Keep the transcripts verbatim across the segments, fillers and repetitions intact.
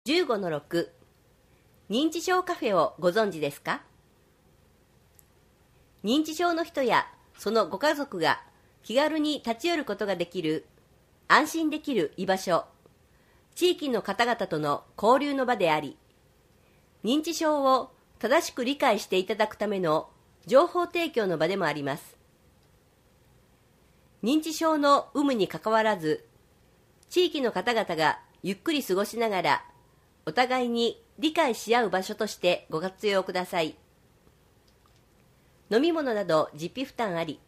じゅうごのろく 認知症カフェをご存知ですか？認知症の人やそのご家族が気軽に立ち寄ることができる安心できる居場所、地域の方々との交流の場であり、認知症を正しく理解していただくための情報提供の場でもあります。認知症の有無にかかわらず、地域の方々がゆっくり過ごしながらお互いに理解し合う場所としてご活用ください。飲み物など実費負担あり。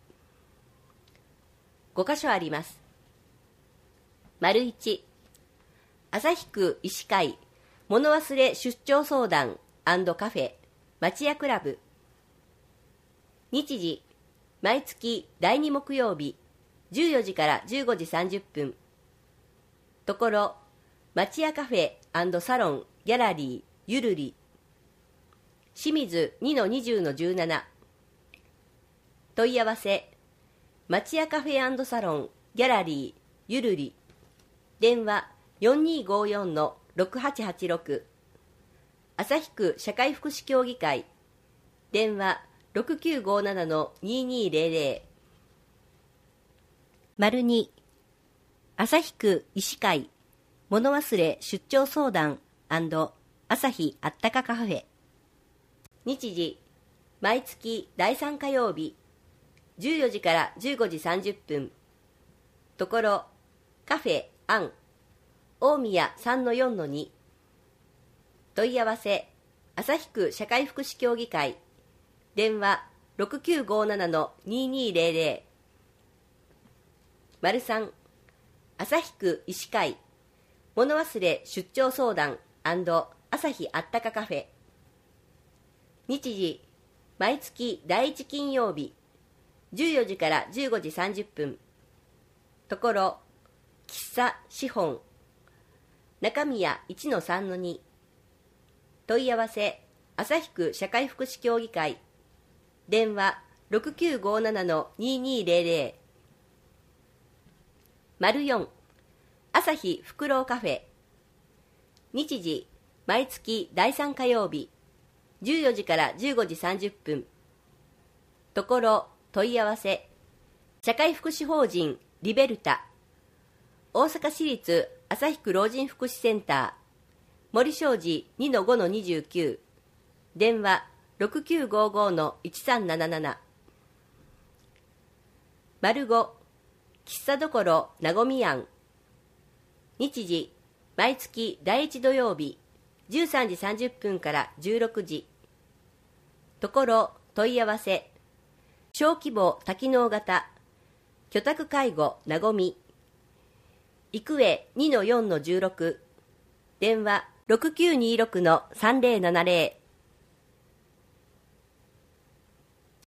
ご箇所あります。丸いち、旭区医師会物忘れ出張相談&カフェ町屋クラブ。日時、毎月だいに木曜日じゅうよじからじゅうごじさんじゅっぷん。ところ、町屋カフェ&サロンギャラリーゆるり。清水 にのにじゅうのじゅうなな。問い合わせ、町屋カフェ&サロンギャラリーゆるり。電話 よんにーごーよんのろくはちはちろく。旭区社会福祉協議会。電話 ろくきゅうごーななのにーにーぜろぜろ。丸に、旭区医師会物忘れ出張相談&朝日あったかカフェ。日時、毎月だいさん火曜日じゅうよじからじゅうごじさんじゅっぷん。ところ、カフェアン大宮 さんのよんのに。問い合わせ、旭区社会福祉協議会。電話 ろくきゅうごーななのにーにーぜろぜろ。丸さん、旭区医師会物忘れ出張相談&朝日あったかカフェ。日時、毎月だいいち金曜日じゅうよじからじゅうごじさんじゅっぷん。ところ、喫茶資本中宮 いちのさんのに。問い合わせ、旭区社会福祉協議会。電話 ろくきゅうごーななのにーにーぜろぜろ。丸よん、朝日フクロウカフェ。日時、毎月だいさん火曜日じゅうよじからじゅうごじさんじゅっぷん。ところ、問い合わせ、社会福祉法人リベルタ大阪市立旭区老人福祉センター森正寺 にのごのにじゅうきゅう。電話 ろくきゅうごーごーのいちさんなななな。丸ご、喫茶どころなごみ庵。日時、毎月だいいち土曜日じゅうさんじさんじゅっぷんからじゅうろくじ。ところ、問い合わせ、小規模多機能型居宅介護なごみ育栄 にのよんのじゅうろく。電話 ろくきゅうにーろくのさんぜろななぜろ。